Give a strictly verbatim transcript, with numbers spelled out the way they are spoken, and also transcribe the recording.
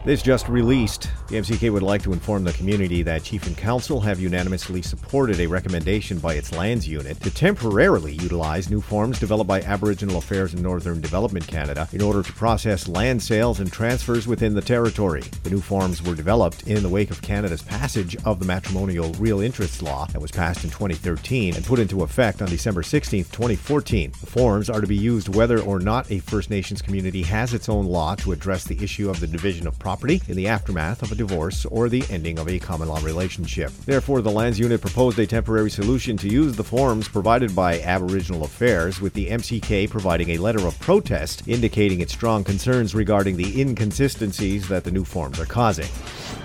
This just released. The M C K would like to inform the community that Chief and Council have unanimously supported a recommendation by its lands unit to temporarily utilize new forms developed by Aboriginal Affairs in Northern Development Canada in order to process land sales and transfers within the territory. The new forms were developed in the wake of Canada's passage of the Matrimonial Real Interest Law that was passed in twenty thirteen and put into effect on December sixteenth, twenty fourteen. The forms are to be used whether or not a First Nations community has its own law to address the issue of the division of property in the aftermath of a divorce or the ending of a common law relationship. Therefore, the lands unit proposed a temporary solution to use the forms provided by Aboriginal Affairs, with the M C K providing a letter of protest indicating its strong concerns regarding the inconsistencies that the new forms are causing.